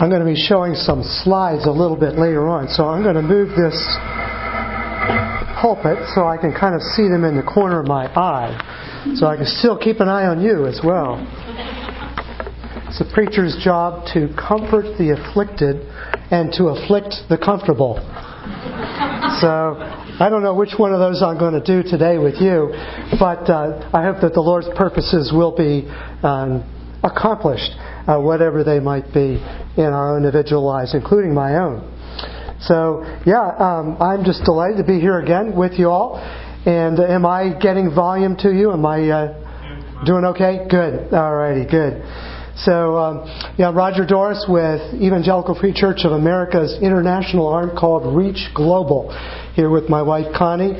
I'm going to be showing some slides a little bit later on. So I'm going to move this pulpit so I can kind of see them in the corner of my eye. So I can still keep an eye on you as well. It's a preacher's job to comfort the afflicted and to afflict the comfortable. So I don't know which one of those I'm going to do today with you, but I hope that the Lord's purposes will be accomplished, whatever they might be in our own individual lives, including my own. So, I'm just delighted to be here again with you all. And am I getting volume to you? Am I doing okay? Good. Alrighty, good. So, Roger Doris with Evangelical Free Church of America's international arm called Reach Global, here with my wife Connie.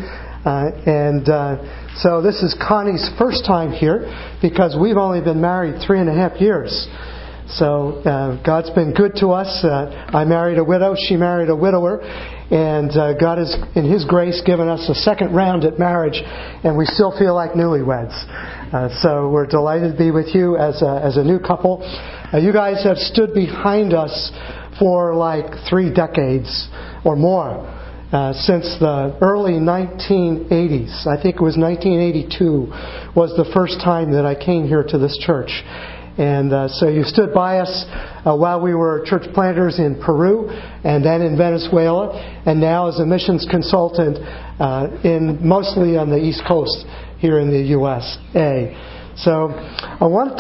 So this is Connie's first time here because we've only been married 3.5 years. So God's been good to us. I married a widow, she married a widower, and God has, in His grace, given us a second round at marriage, and we still feel like newlyweds. So we're delighted to be with you as a new couple. You guys have stood behind us for like 3 decades or more. Since the early 1980s. I think it was 1982 was the first time that I came here to this church. And so you stood by us while we were church planters in Peru and then in Venezuela, and now as a missions consultant mostly on the East Coast here in the USA. So I want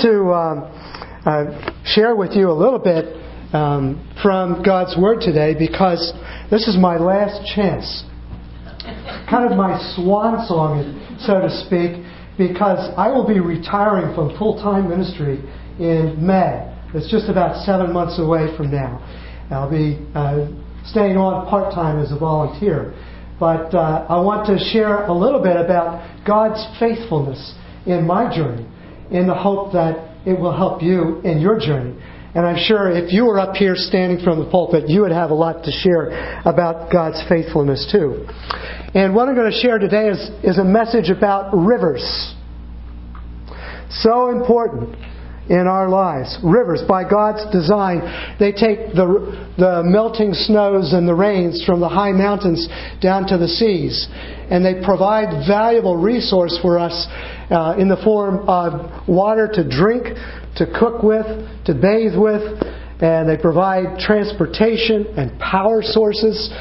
to share with you a little bit from God's Word today, because this is my last chance, kind of my swan song, so to speak, because I will be retiring from full-time ministry in May. It's just about 7 months away from now. I'll be staying on part-time as a volunteer. But I want to share a little bit about God's faithfulness in my journey, in the hope that it will help you in your journey. And I'm sure if you were up here standing from the pulpit, you would have a lot to share about God's faithfulness too. And what I'm going to share today is a message about rivers. So important in our lives. Rivers, by God's design, they take the melting snows and the rains from the high mountains down to the seas. And they provide valuable resource for us in the form of water to drink, to cook with, to bathe with, and they provide transportation and power sources.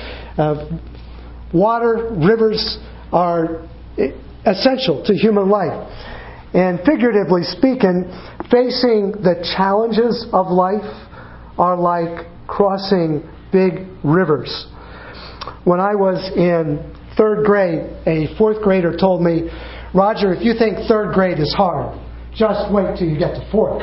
Water, rivers are essential to human life. And figuratively speaking, facing the challenges of life are like crossing big rivers. When I was in 3rd grade, a 4th grader told me, "Roger, if you think 3rd grade is hard, just wait till you get to 4th."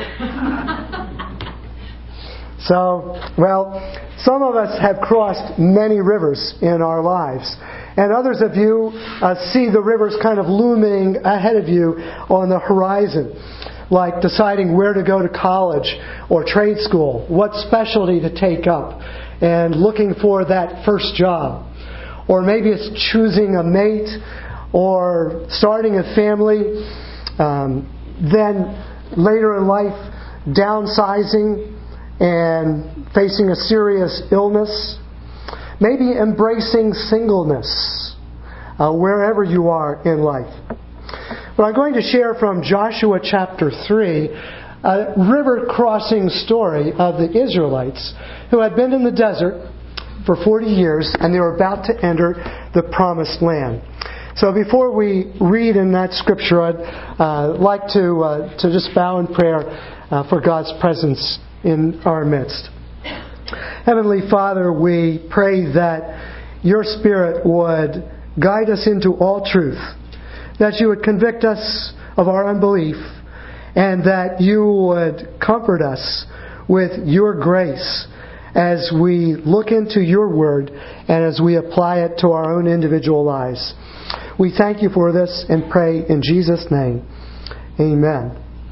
So, some of us have crossed many rivers in our lives. And others of you see the rivers kind of looming ahead of you on the horizon, like deciding where to go to college or trade school, what specialty to take up, and looking for that first job. Or maybe it's choosing a mate or starting a family. Then later in life, downsizing and facing a serious illness. Maybe embracing singleness, wherever you are in life. But I'm going to share from Joshua chapter 3, a river crossing story of the Israelites who had been in the desert for 40 years and they were about to enter the promised land. So before we read in that scripture, I'd like to just bow in prayer for God's presence in our midst. Heavenly Father, we pray that Your Spirit would guide us into all truth, that You would convict us of our unbelief, and that You would comfort us with Your grace as we look into Your Word and as we apply it to our own individual lives. We thank You for this and pray in Jesus' name. Amen.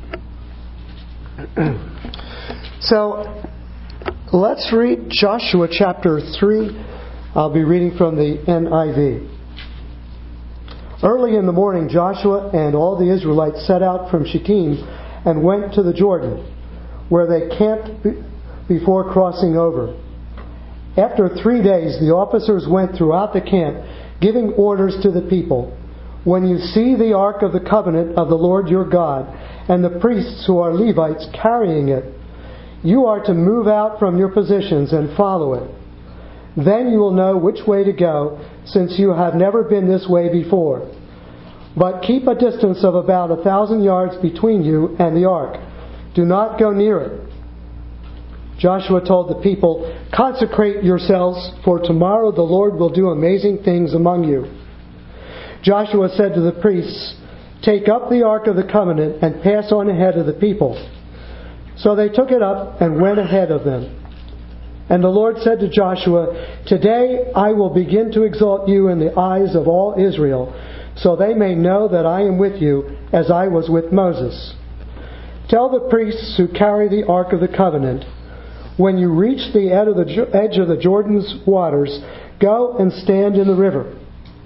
So, let's read Joshua chapter 3. I'll be reading from the NIV. Early in the morning, Joshua and all the Israelites set out from Shittim and went to the Jordan, where they camped before crossing over. After 3 days, the officers went throughout the camp, giving orders to the people. When you see the Ark of the Covenant of the Lord your God, and the priests who are Levites carrying it, you are to move out from your positions and follow it. Then you will know which way to go, since you have never been this way before. But keep a distance of about 1,000 yards between you and the ark. Do not go near it. Joshua told the people, consecrate yourselves, for tomorrow the Lord will do amazing things among you. Joshua said to the priests, take up the Ark of the Covenant and pass on ahead of the people. So they took it up and went ahead of them. And the Lord said to Joshua, today I will begin to exalt you in the eyes of all Israel, so they may know that I am with you as I was with Moses. Tell the priests who carry the Ark of the Covenant, when you reach the edge of the Jordan's waters, go and stand in the river.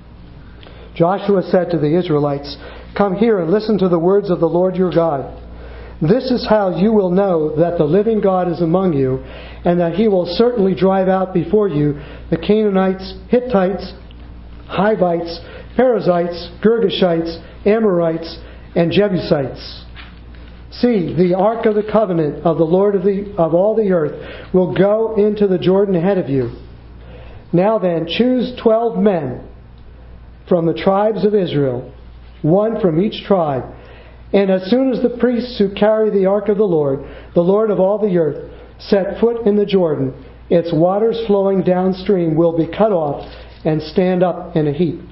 Joshua said to the Israelites, come here and listen to the words of the Lord your God. This is how you will know that the living God is among you, and that He will certainly drive out before you the Canaanites, Hittites, Hivites, Perizzites, Girgashites, Amorites, and Jebusites. See, the Ark of the Covenant of the Lord of all the earth will go into the Jordan ahead of you. Now then, choose 12 men from the tribes of Israel, one from each tribe. And as soon as the priests who carry the Ark of the Lord of all the earth, set foot in the Jordan, its waters flowing downstream will be cut off and stand up in a heap.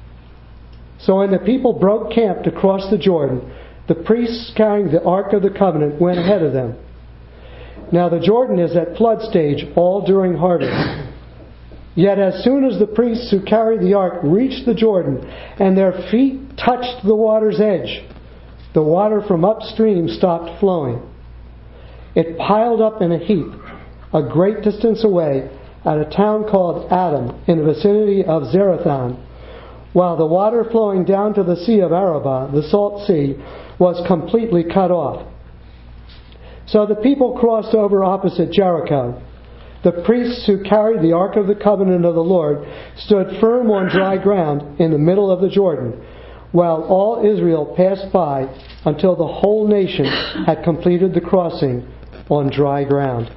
So when the people broke camp to cross the Jordan, the priests carrying the Ark of the Covenant went ahead of them. Now the Jordan is at flood stage all during harvest. Yet as soon as the priests who carried the ark reached the Jordan and their feet touched the water's edge, the water from upstream stopped flowing. It piled up in a heap a great distance away at a town called Adam in the vicinity of Zarethan, while the water flowing down to the Sea of Arabah, the Salt Sea, was completely cut off. So the people crossed over opposite Jericho. The priests who carried the Ark of the Covenant of the Lord stood firm on dry ground in the middle of the Jordan, while all Israel passed by until the whole nation had completed the crossing on dry ground.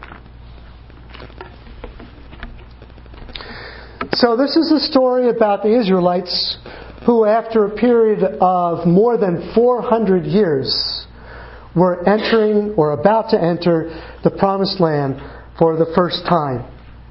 So this is a story about the Israelites who, after a period of more than 400 years, were entering or about to enter the Promised Land for the first time.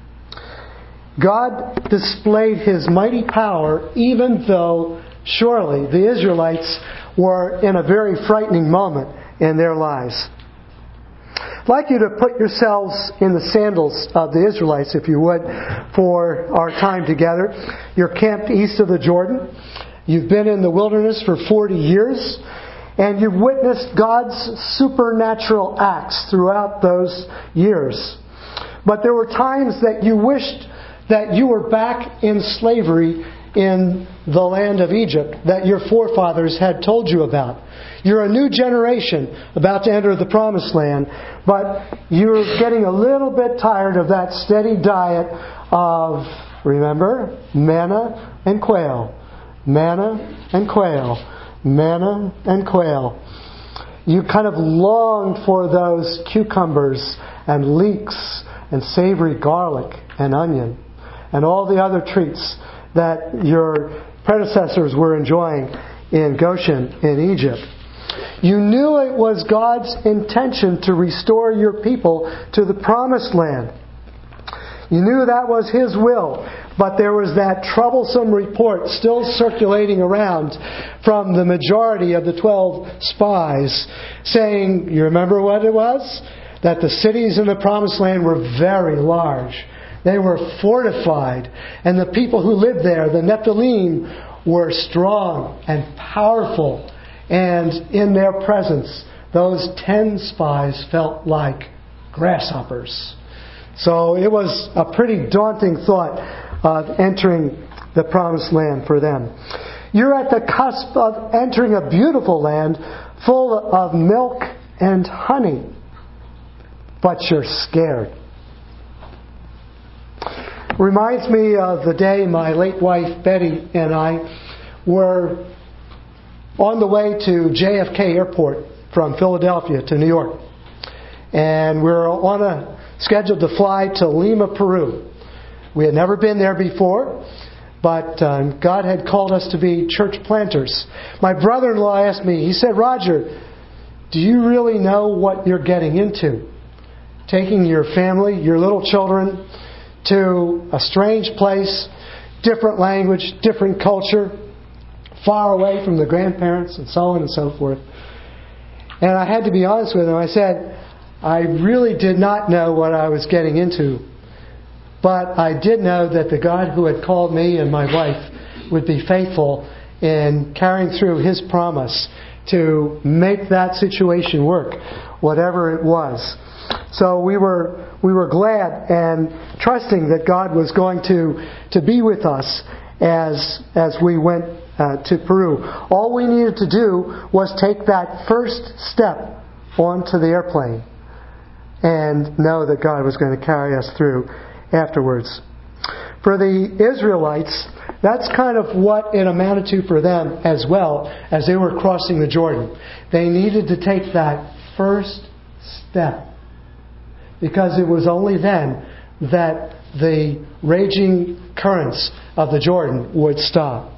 God displayed His mighty power even though surely the Israelites were in a very frightening moment in their lives. I'd like you to put yourselves in the sandals of the Israelites, if you would, for our time together. You're camped east of the Jordan. You've been in the wilderness for 40 years. And you've witnessed God's supernatural acts throughout those years. But there were times that you wished that you were back in slavery in the land of Egypt that your forefathers had told you about. You're a new generation about to enter the Promised Land, but you're getting a little bit tired of that steady diet of, remember, manna and quail. Manna and quail. Manna and quail. You kind of longed for those cucumbers and leeks and savory garlic and onion and all the other treats that your predecessors were enjoying in Goshen in Egypt. You knew it was God's intention to restore your people to the Promised Land. You knew that was His will, but there was that troublesome report still circulating around from the majority of the 12 spies saying, you remember what it was? That the cities in the Promised Land were very large. They were fortified. And the people who lived there, the Nephilim, were strong and powerful. And in their presence, those 10 spies felt like grasshoppers. So it was a pretty daunting thought of entering the Promised Land for them. You're at the cusp of entering a beautiful land full of milk and honey. But you're scared. reminds me of the day my late wife Betty and I were on the way to JFK Airport from Philadelphia to New York. And we were on a schedule to fly to Lima, Peru. We had never been there before, but God had called us to be church planters. My brother-in-law asked me, he said, "Roger, do you really know what you're getting into? Taking your family, your little children, to a strange place, different language, different culture, far away from the grandparents, and so on and so forth." And I had to be honest with him. I said, I really did not know what I was getting into. But I did know that the God who had called me and my wife would be faithful in carrying through His promise to make that situation work, whatever it was. So we were glad and trusting that God was going to be with us as we went to Peru. All we needed to do was take that first step onto the airplane and know that God was going to carry us through afterwards. For the Israelites, that's kind of what it amounted to for them as well as they were crossing the Jordan. They needed to take that first step, because it was only then that the raging currents of the Jordan would stop.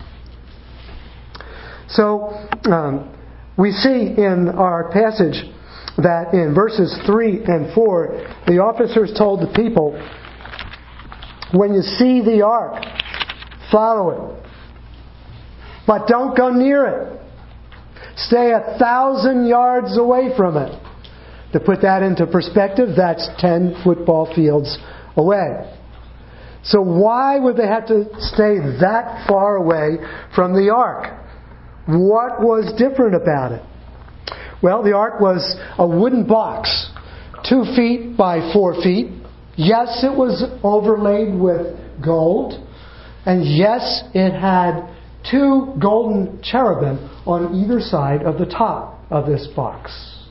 So we see in our passage that in verses 3 and 4, the officers told the people, "When you see the ark, follow it. But don't go near it. Stay 1,000 yards away from it." To put that into perspective, that's 10 football fields away. So why would they have to stay that far away from the ark? What was different about it? Well, the ark was a wooden box, 2 feet by 4 feet. Yes, it was overlaid with gold. And yes, it had 2 golden cherubim on either side of the top of this box.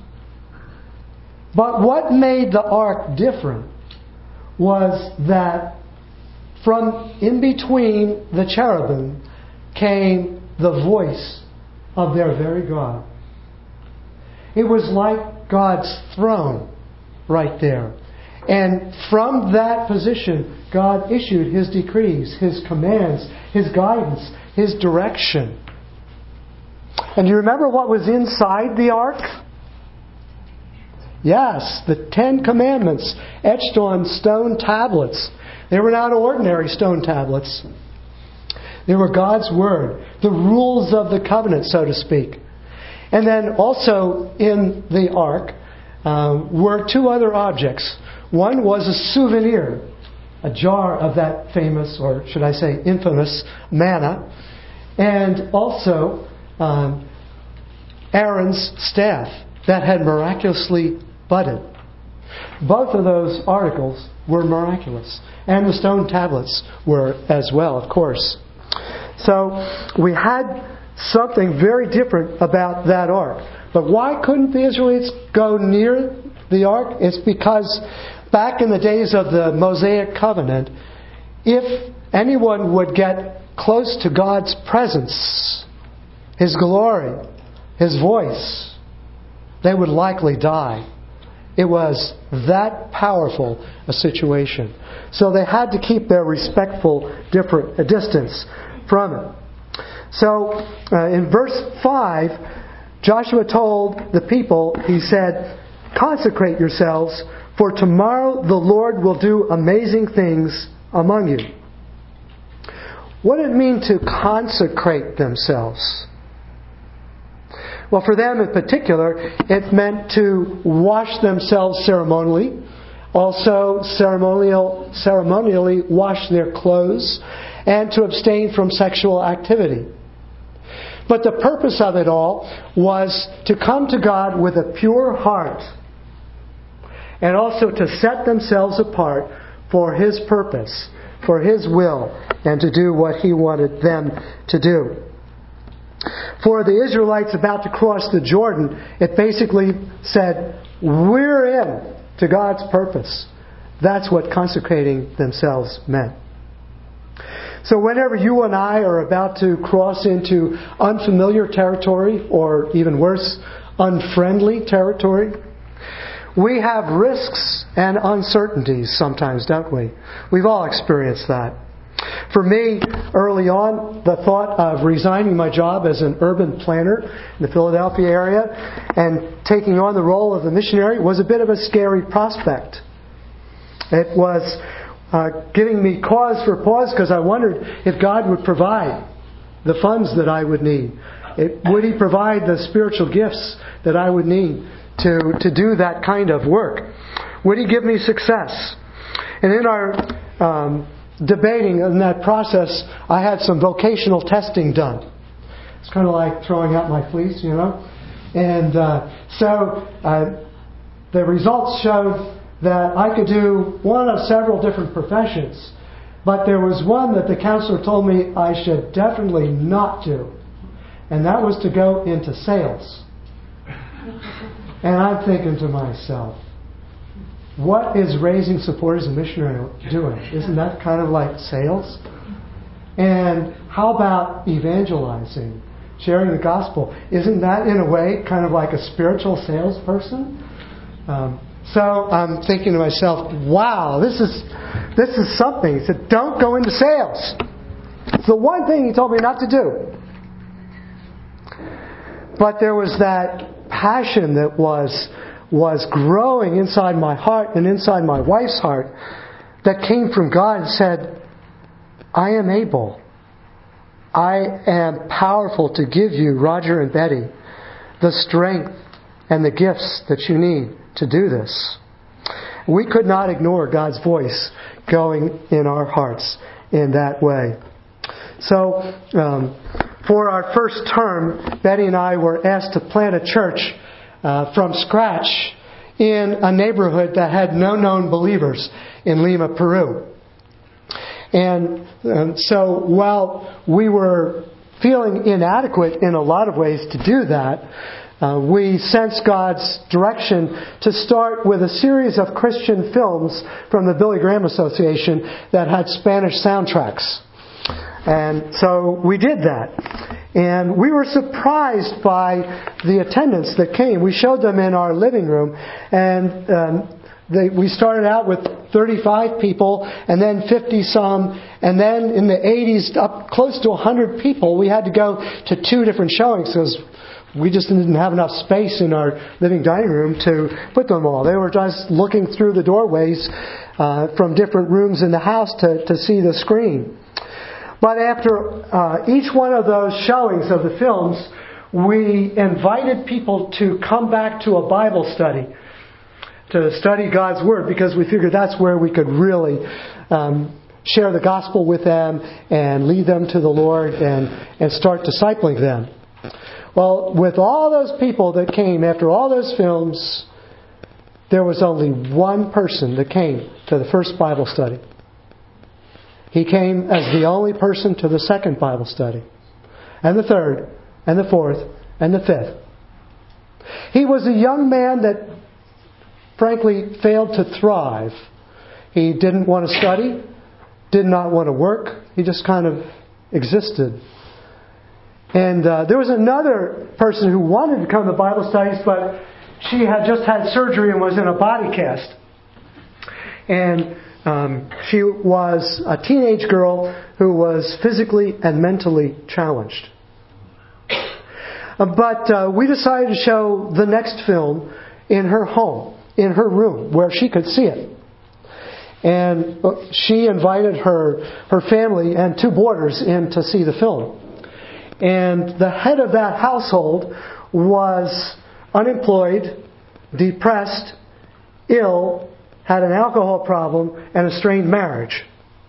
But what made the ark different was that from in between the cherubim came the voice of their very God. It was like God's throne right there. And from that position, God issued His decrees, His commands, His guidance, His direction. And you remember what was inside the ark? Yes, the 10 Commandments etched on stone tablets. They were not ordinary stone tablets. They were God's Word, the rules of the covenant, so to speak. And then also in the ark were 2 other objects. One was a souvenir, a jar of that famous, or should I say infamous, manna. And also Aaron's staff that had miraculously budded. Both of those articles were miraculous. And the stone tablets were as well, of course. So we had something very different about that ark. But why couldn't the Israelites go near the ark? It's because back in the days of the Mosaic covenant, if anyone would get close to God's presence, His glory, His voice, they would likely die. It was that powerful a situation. So they had to keep their respectful distance from it. So in verse 5, Joshua told the people, he said, "Consecrate yourselves, for tomorrow the Lord will do amazing things among you." What did it mean to consecrate themselves? Well, for them in particular, it meant to wash themselves ceremonially, also ceremonially wash their clothes, and to abstain from sexual activity. But the purpose of it all was to come to God with a pure heart, and also to set themselves apart for His purpose, for His will, and to do what He wanted them to do. For the Israelites about to cross the Jordan, it basically said, we're in to God's purpose. That's what consecrating themselves meant. So whenever you and I are about to cross into unfamiliar territory, or even worse, unfriendly territory, we have risks and uncertainties sometimes, don't we? We've all experienced that. For me, early on, the thought of resigning my job as an urban planner in the Philadelphia area and taking on the role of the missionary was a bit of a scary prospect. It was giving me cause for pause, because I wondered if God would provide the funds that I would need. Would He provide the spiritual gifts that I would need to do that kind of work? Would He give me success? And in our debating in that process, I had some vocational testing done. It's kind of like throwing out my fleece, you know. And so the results showed that I could do one of several different professions. But there was one that the counselor told me I should definitely not do. And that was to go into sales. And I'm thinking to myself, what is raising support as a missionary doing? Isn't that kind of like sales? And how about evangelizing, sharing the gospel? Isn't that in a way kind of like a spiritual salesperson? So I'm thinking to myself, wow, this is something. He said, don't go into sales. It's the one thing he told me not to do. But there was that passion that was growing inside my heart and inside my wife's heart that came from God and said, I am able. I am powerful to give you, Roger and Betty, the strength and the gifts that you need to do this. We could not ignore God's voice going in our hearts in that way. So, for our first term, Betty and I were asked to plant a church from scratch in a neighborhood that had no known believers in Lima, Peru. And so while we were feeling inadequate in a lot of ways to do that, we sensed God's direction to start with a series of Christian films from the Billy Graham Association that had Spanish soundtracks. And so we did that. And we were surprised by the attendance that came. We showed them in our living room, and we started out with 35 people, and then 50-some, and then in the 80s, up close to 100 people. We had to go to 2 different showings because we just didn't have enough space in our living dining room to put them all. They were just looking through the doorways from different rooms in the house to see the screen. But after each one of those showings of the films, we invited people to come back to a Bible study, to study God's Word, because we figured that's where we could really share the gospel with them and lead them to the Lord and start discipling them. Well, with all those people that came after all those films, there was only one person that came to the first Bible study. He came as the only person to the second Bible study, and the third, and the fourth, and the fifth. He was a young man that, frankly, failed to thrive. He didn't want to study, did not want to work. He just kind of existed. And there was another person who wanted to come to Bible studies, but she had just had surgery and was in a body cast. And she was a teenage girl who was physically and mentally challenged. But we decided to show the next film in her home, in her room, where she could see it. And she invited her family and 2 boarders in to see the film. And the head of that household was unemployed, depressed, ill, had an alcohol problem, and a strained marriage.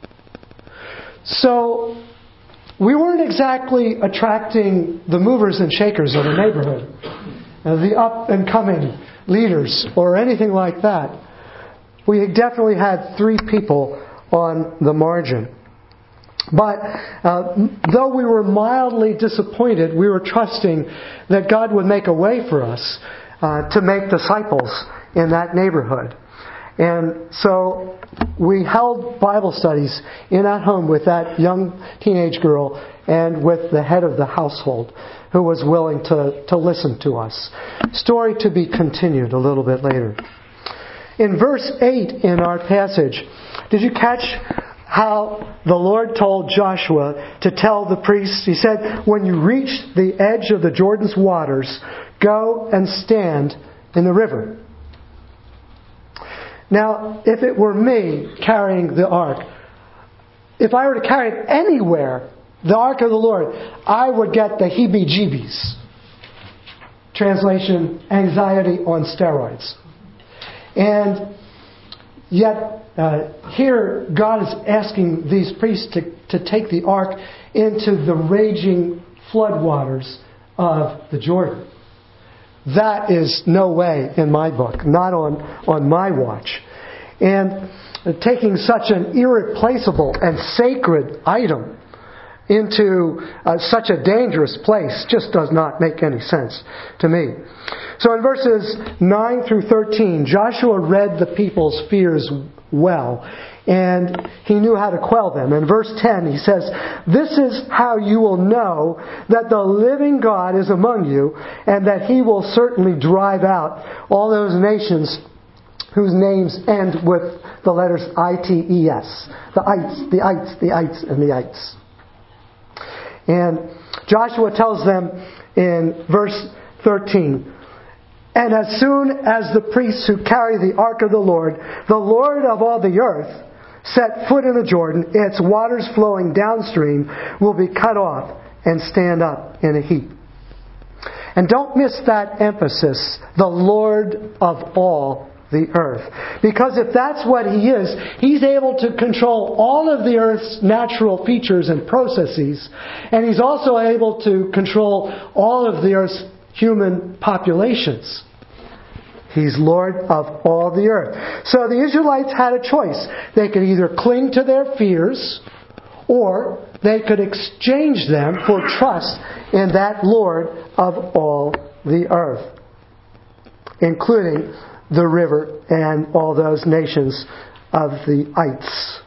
So we weren't exactly attracting the movers and shakers of the neighborhood, the up-and-coming leaders, or anything like that. We definitely had 3 people on the margin. But though we were mildly disappointed, we were trusting that God would make a way for us to make disciples in that neighborhood. And so we held Bible studies in at home with that young teenage girl and with the head of the household who was willing to listen to us. Story to be continued a little bit later. In verse 8 in our passage, did you catch how the Lord told Joshua to tell the priests? He said, when you reach the edge of the Jordan's waters, go and stand in the river. Now, if it were me carrying the ark, if I were to carry it anywhere, the ark of the Lord, I would get the heebie-jeebies. Translation, anxiety on steroids. And yet, here God is asking these priests to take the ark into the raging floodwaters of the Jordan. That is no way in my book, not on my watch. And taking such an irreplaceable and sacred item into such a dangerous place just does not make any sense to me. So in verses 9 through 13, Joshua read the people's fears well, and he knew how to quell them. In verse 10, he says, "This is how you will know that the living God is among you, and that He will certainly drive out all those nations whose names end with the letters I-T-E-S. The ites, the ites, the ites, and the ites." And Joshua tells them in verse 13, "And as soon as the priests who carry the ark of the Lord of all the earth, set foot in the Jordan, its waters flowing downstream will be cut off and stand up in a heap." And don't miss that emphasis, the Lord of all the earth. Because if that's what He is, He's able to control all of the earth's natural features and processes. And He's also able to control all of the earth's human populations. He's Lord of all the earth. So the Israelites had a choice. They could either cling to their fears, or they could exchange them for trust in that Lord of all the earth, including the river and all those nations of the ites.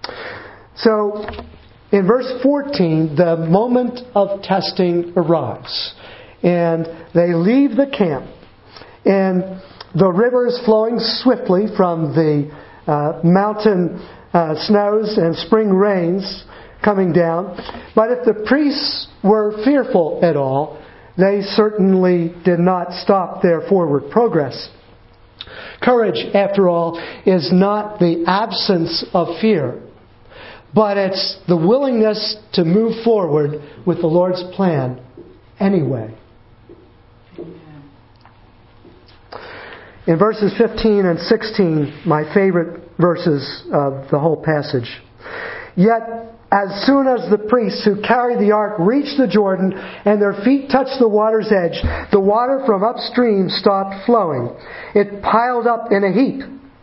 So, in verse 14, the moment of testing arrives. And they leave the camp. And the river is flowing swiftly from the mountain snows and spring rains coming down. But if the priests were fearful at all, they certainly did not stop their forward progress. Courage, after all, is not the absence of fear, but it's the willingness to move forward with the Lord's plan anyway. In verses 15 and 16, my favorite verses of the whole passage. "Yet, as soon as the priests who carried the ark reached the Jordan and their feet touched the water's edge, the water from upstream stopped flowing. It piled up in a heap."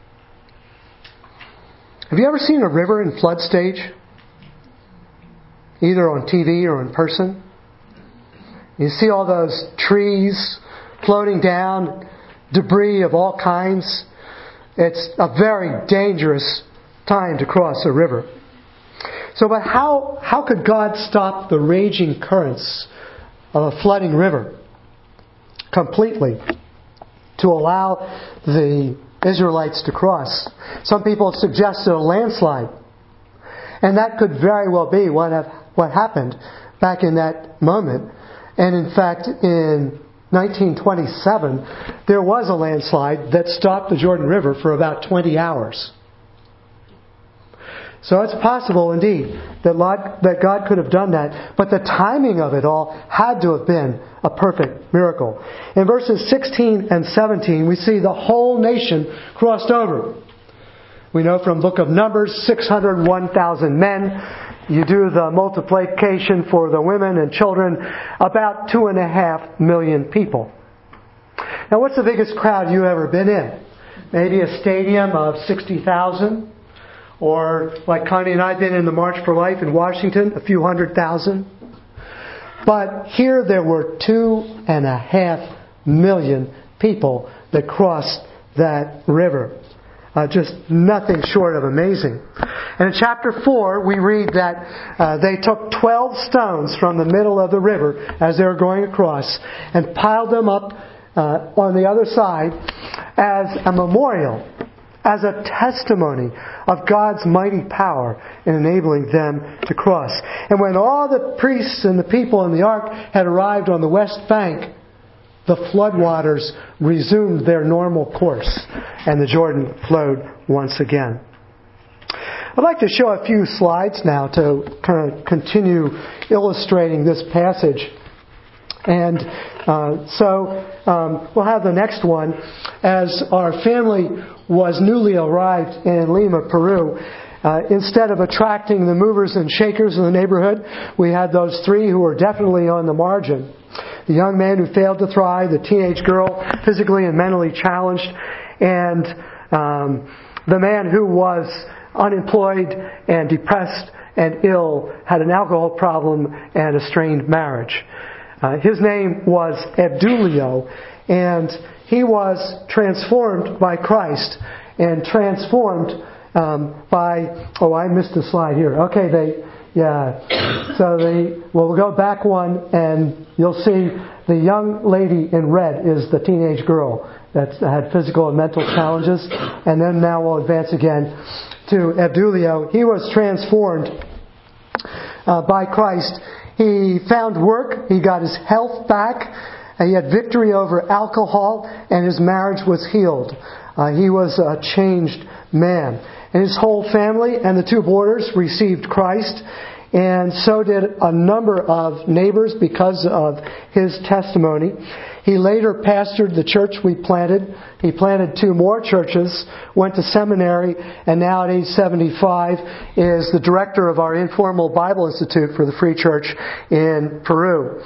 Have you ever seen a river in flood stage? Either on TV or in person? You see all those trees floating down, debris of all kinds. It's a very dangerous time to cross a river. So, but how could God stop the raging currents of a flooding river completely to allow the Israelites to cross? Some people suggested a landslide. And that could very well be what happened back in that moment. And in fact, in 1927, there was a landslide that stopped the Jordan River for about 20 hours. So it's possible indeed that God could have done that, but the timing of it all had to have been a perfect miracle. In verses 16 and 17, we see the whole nation crossed over. We know from Book of Numbers, 601,000 men. You do the multiplication for the women and children, about 2.5 million people. Now, what's the biggest crowd you've ever been in? Maybe a stadium of 60,000? Or, like Connie and I have been in the March for Life in Washington, a few 100,000. But here there were 2.5 million people that crossed that river. just nothing short of amazing. And in chapter 4, we read that they took 12 stones from the middle of the river as they were going across and piled them up on the other side as a memorial, as a testimony of God's mighty power in enabling them to cross. And when all the priests and the people in the ark had arrived on the west bank, the floodwaters resumed their normal course, and the Jordan flowed once again. I'd like to show a few slides now to kind of continue illustrating this passage. And we'll have the next one. As our family was newly arrived in Lima, Peru, instead of attracting the movers and shakers in the neighborhood, we had those three who were definitely on the margin. The young man who failed to thrive, the teenage girl physically and mentally challenged, and the man who was unemployed and depressed and ill, had an alcohol problem and a strained marriage. His name was Abdulio, and he was transformed by Christ and transformed by... Oh, I missed a slide here. Okay, we'll go back one, and you'll see the young lady in red is the teenage girl that had physical and mental challenges. And then now we'll advance again to Abdulio. He was transformed by Christ. He found work. He got his health back. He had victory over alcohol, and his marriage was healed. He was a changed man. And his whole family and the two boarders received Christ, and so did a number of neighbors because of his testimony. He later pastored the church we planted. He planted 2 more churches, went to seminary, and now at age 75 is the director of our informal Bible Institute for the Free Church in Peru.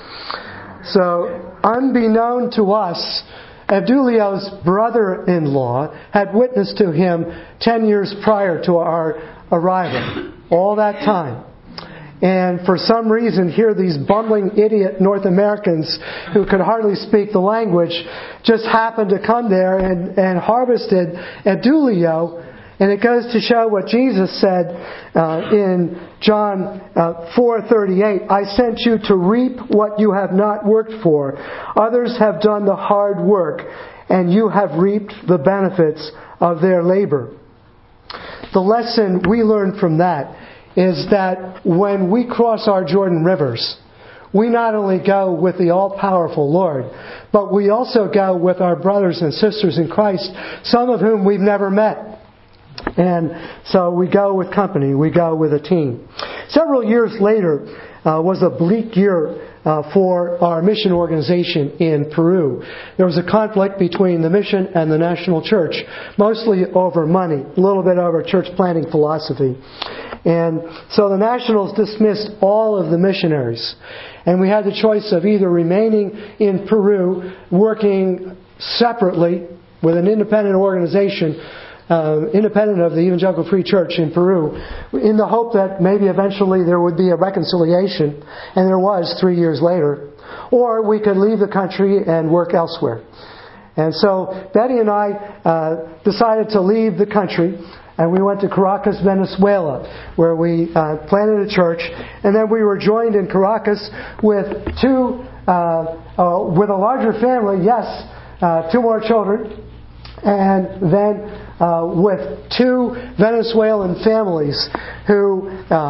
So, unbeknown to us, Abdulio's brother-in-law had witnessed to him 10 years prior to our arrival. All that time. And for some reason, here these bumbling idiot North Americans who could hardly speak the language just happened to come there and harvested Abdulio. And it goes to show what Jesus said in John 4:38. I sent you to reap what you have not worked for. Others have done the hard work, and you have reaped the benefits of their labor. The lesson we learn from that is that when we cross our Jordan rivers, we not only go with the all-powerful Lord, but we also go with our brothers and sisters in Christ, some of whom we've never met. And so we go with company, we go with a team. Several years later was a bleak year for our mission organization in Peru. There was a conflict between the mission and the national church, mostly over money, a little bit over church planting philosophy. And so the nationals dismissed all of the missionaries. And we had the choice of either remaining in Peru, working separately with an independent organization, independent of the Evangelical Free Church in Peru, in the hope that maybe eventually there would be a reconciliation, and there was 3 years later, or we could leave the country and work elsewhere. And so Betty and I decided to leave the country, and we went to Caracas, Venezuela, where we planted a church, and then we were joined in Caracas with with a larger family, 2 more children, and then with 2 Venezuelan families who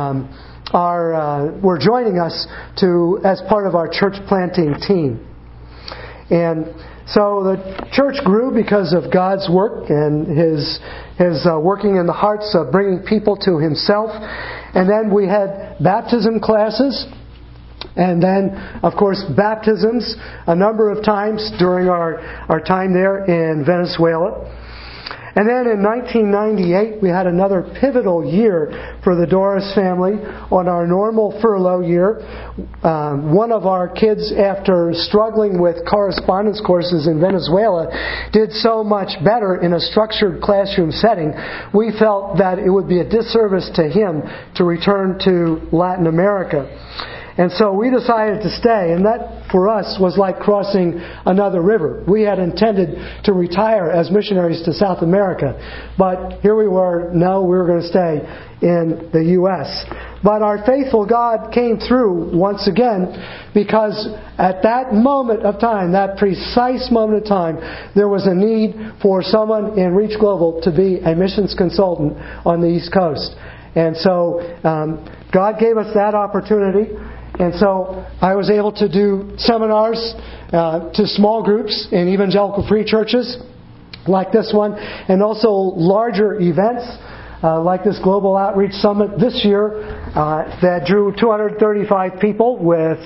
were joining us as part of our church planting team. And so the church grew because of God's work and His working in the hearts of bringing people to Himself. And then we had baptism classes. And then, of course, baptisms a number of times during our time there in Venezuela. And then in 1998, we had another pivotal year for the Doris family on our normal furlough year. One of our kids, after struggling with correspondence courses in Venezuela, did so much better in a structured classroom setting. We felt that it would be a disservice to him to return to Latin America. And so we decided to stay, and that for us was like crossing another river. We had intended to retire as missionaries to South America, but here we were, no, we were going to stay in the U.S. But our faithful God came through once again, because at that moment of time, that precise moment of time, there was a need for someone in Reach Global to be a missions consultant on the East Coast. And so God gave us that opportunity. And so I was able to do seminars to small groups in evangelical free churches like this one, and also larger events like this Global Outreach Summit this year that drew 235 people with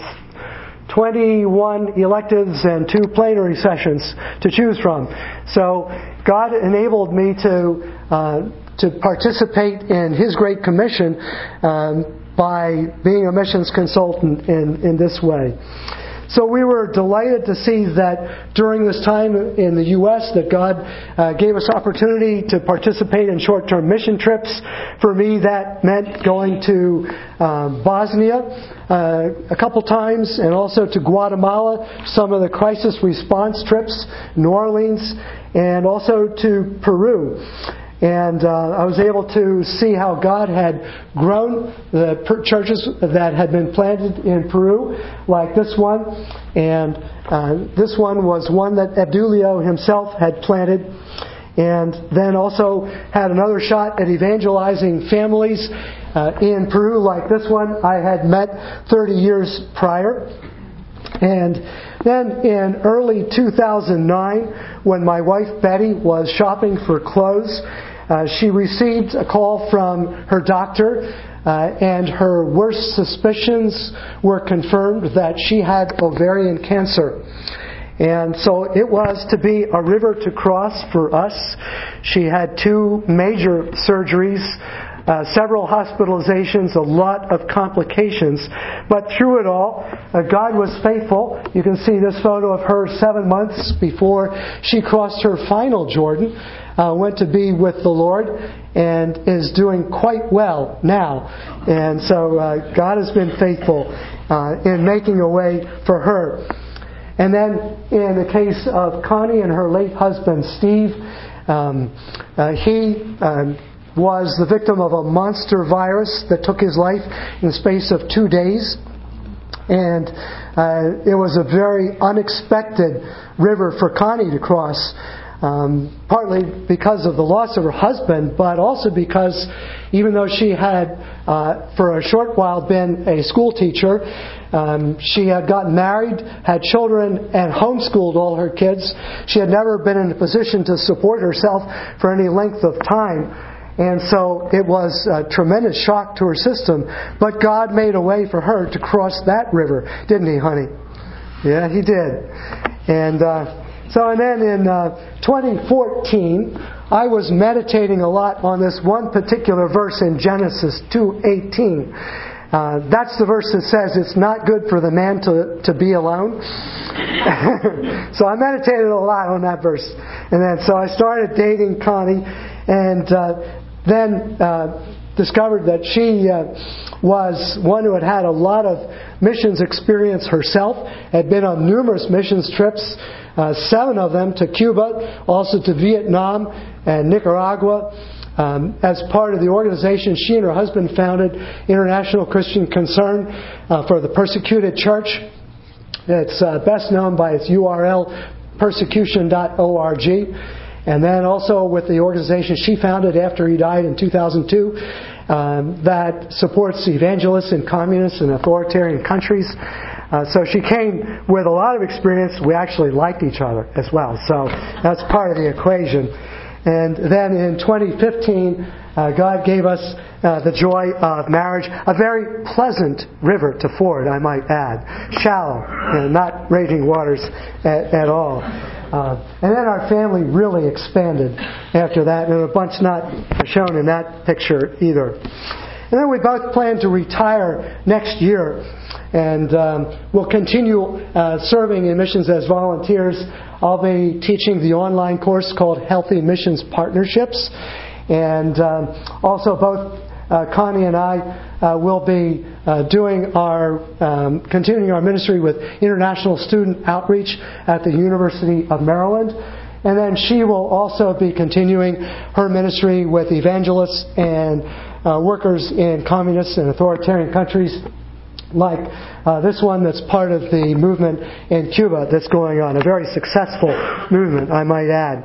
21 electives and 2 plenary sessions to choose from. So God enabled me to participate in His Great Commission by being a missions consultant in this way. So we were delighted to see that during this time in the U.S. that God gave us opportunity to participate in short-term mission trips. For me, that meant going to Bosnia a couple times, and also to Guatemala, some of the crisis response trips, New Orleans, and also to Peru. And I was able to see how God had grown the churches that had been planted in Peru, like this one. And this one was one that Abdulio himself had planted. And then also had another shot at evangelizing families in Peru, like this one I had met 30 years prior. And then in early 2009, when my wife Betty was shopping for clothes, she received a call from her doctor, and her worst suspicions were confirmed that she had ovarian cancer. And so it was to be a river to cross for us. She had 2 major surgeries, several hospitalizations, a lot of complications. But through it all, God was faithful. You can see this photo of her 7 months before she crossed her final Jordan, went to be with the Lord, and is doing quite well now. And so God has been faithful in making a way for her. And then in the case of Connie and her late husband Steve, he was the victim of a monster virus that took his life in the space of 2 days. And it was a very unexpected river for Connie to cross, partly because of the loss of her husband, but also because even though she had, for a short while, been a school teacher, she had gotten married, had children, and homeschooled all her kids. She had never been in a position to support herself for any length of time. And so it was a tremendous shock to her system. But God made a way for her to cross that river, didn't He, honey? Yeah, He did. And then in 2014, I was meditating a lot on this one particular verse in Genesis 2:18. That's the verse that says it's not good for the man to be alone. So I meditated a lot on that verse. And then so I started dating Connie, and then discovered that she was one who had had a lot of missions experience herself, had been on numerous missions trips, 7 of them to Cuba, also to Vietnam and Nicaragua. As part of the organization she and her husband founded, International Christian Concern for the Persecuted Church. It's best known by its URL, persecution.org. And then also with the organization she founded after he died in 2002 that supports evangelists in communist and authoritarian countries. So she came with a lot of experience. We actually liked each other as well. So that's part of the equation. And then in 2015, God gave us the joy of marriage. A very pleasant river to ford, I might add. Shallow, not raging waters at all. And then our family really expanded after that, and a bunch not shown in that picture either. And then we both plan to retire next year, and we'll continue serving in missions as volunteers. I'll be teaching the online course called Healthy Missions Partnerships, and also both Connie and I will be continuing our ministry with international student outreach at the University of Maryland. And then she will also be continuing her ministry with evangelists and workers in communist and authoritarian countries like this one that's part of the movement in Cuba that's going on. A very successful movement, I might add.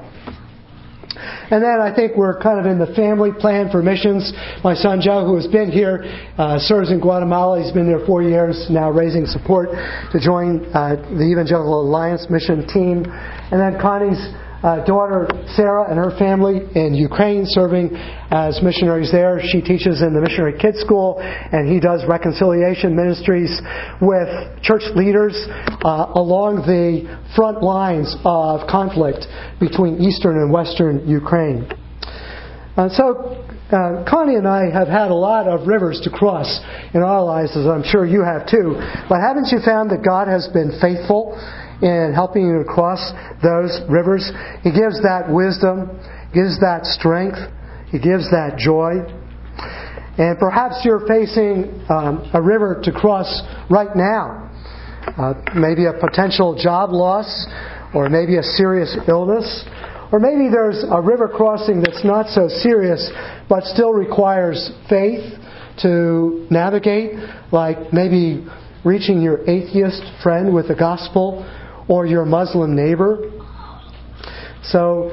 And then I think we're kind of in the family plan for missions. My son Joe, who has been here, serves in Guatemala. He's been there 4 years now, raising support to join the Evangelical Alliance mission team. And then Connie's daughter Sarah and her family in Ukraine, serving as missionaries there. She teaches in the Missionary Kids School, and he does reconciliation ministries with church leaders along the front lines of conflict between eastern and western Ukraine. So Connie and I have had a lot of rivers to cross in our lives, as I'm sure you have too. But haven't you found that God has been faithful in helping you to cross those rivers? He gives that wisdom, gives that strength, He gives that joy. And perhaps you're facing a river to cross right now. Maybe a potential job loss, or maybe a serious illness, or maybe there's a river crossing that's not so serious but still requires faith to navigate, like maybe reaching your atheist friend with the gospel, or your Muslim neighbor. So,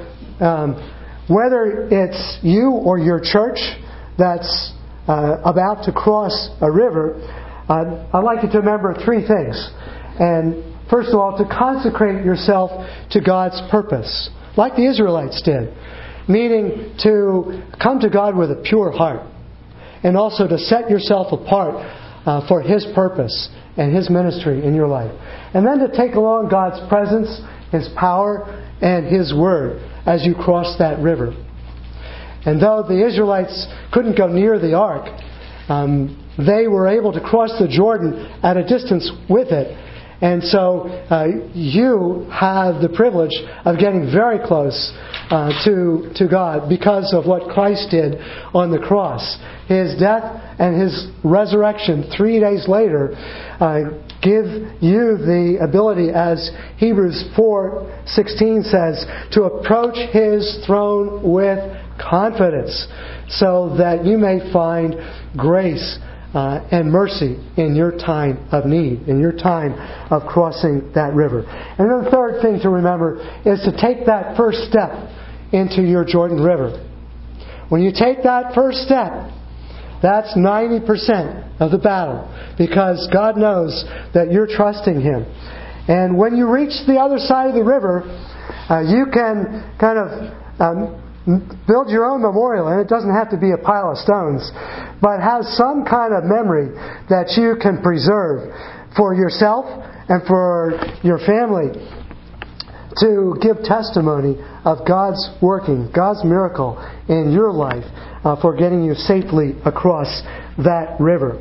whether it's you or your church that's about to cross a river, I'd like you to remember 3 things. And first of all, to consecrate yourself to God's purpose, like the Israelites did. Meaning to come to God with a pure heart. And also to set yourself apart for His purpose and His ministry in your life. And then to take along God's presence, His power, and His Word as you cross that river. And though the Israelites couldn't go near the ark, they were able to cross the Jordan at a distance with it. And so you have the privilege of getting very close to God because of what Christ did on the cross. His death and His resurrection 3 days later give you the ability, as Hebrews 4:16 says, to approach His throne with confidence so that you may find grace and mercy in your time of need, in your time of crossing that river. And then the third thing to remember is to take that first step into your Jordan River. When you take that first step, that's 90% of the battle, because God knows that you're trusting Him. And when you reach the other side of the river, you can kind of build your own memorial, and it doesn't have to be a pile of stones, but have some kind of memory that you can preserve for yourself and for your family, to give testimony of God's working, God's miracle in your life for getting you safely across that river.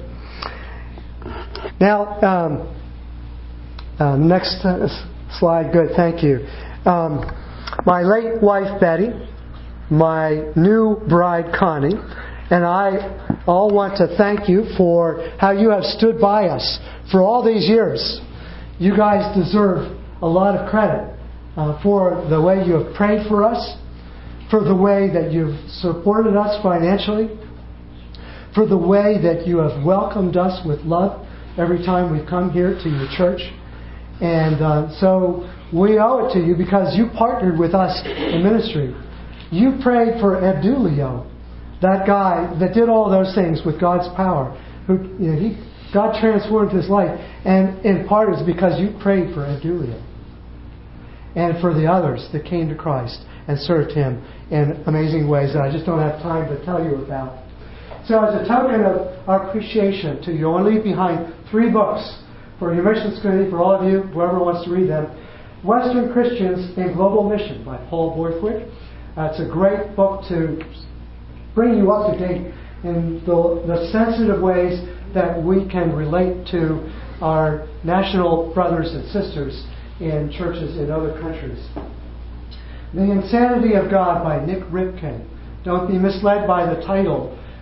Now, next slide. Good, thank you. My late wife Betty, my new bride Connie, and I all want to thank you for how you have stood by us for all these years. You guys deserve a lot of credit for the way you have prayed for us, for the way that you've supported us financially, for the way that you have welcomed us with love every time we come here to your church. And so we owe it to you because you partnered with us in ministry. You prayed for Abdulio, that guy that did all those things with God's power. God transformed his life, and in part it's because you prayed for Abdulio and for the others that came to Christ and served Him in amazing ways that I just don't have time to tell you about. So as a token of our appreciation to you, I want to leave behind 3 books for your mission committee, for all of you, whoever wants to read them. Western Christians in Global Mission by Paul Borthwick. It's a great book to bring you up to date in the sensitive ways that we can relate to our national brothers and sisters in churches in other countries. The Insanity of God by Nick Ripken. Don't be misled by the title.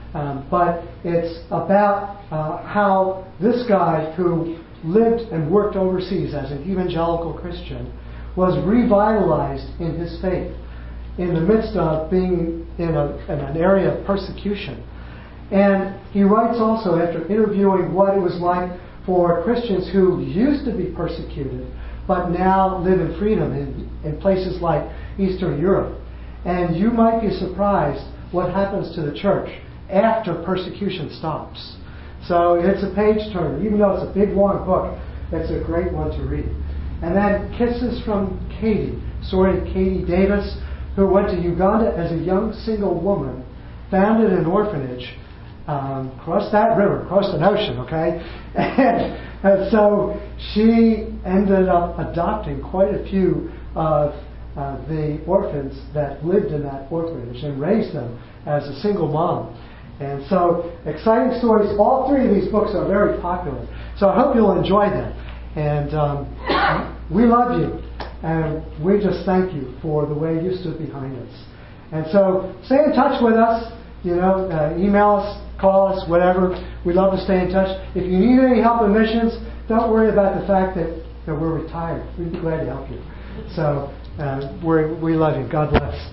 But it's about how this guy who lived and worked overseas as an evangelical Christian was revitalized in his faith in the midst of being in an area of persecution. And he writes also, after interviewing what it was like for Christians who used to be persecuted but now live in freedom in places like Eastern Europe. And you might be surprised what happens to the church after persecution stops. So it's a page turner. Even though it's a big, long book, it's a great one to read. And then Kisses from Katie, story of Katie Davis, who went to Uganda as a young single woman, founded an orphanage, crossed that river, crossed an ocean, okay? And so she ended up adopting quite a few of the orphans that lived in that orphanage and raised them as a single mom. And so, exciting stories. All three of these books are very popular. So I hope you'll enjoy them. And we love you. And we just thank you for the way you stood behind us. And so, stay in touch with us. Email us, call us, whatever. We'd love to stay in touch. If you need any help in missions, don't worry about the fact that we're retired. We'd be glad to help you. So, we love you. God bless.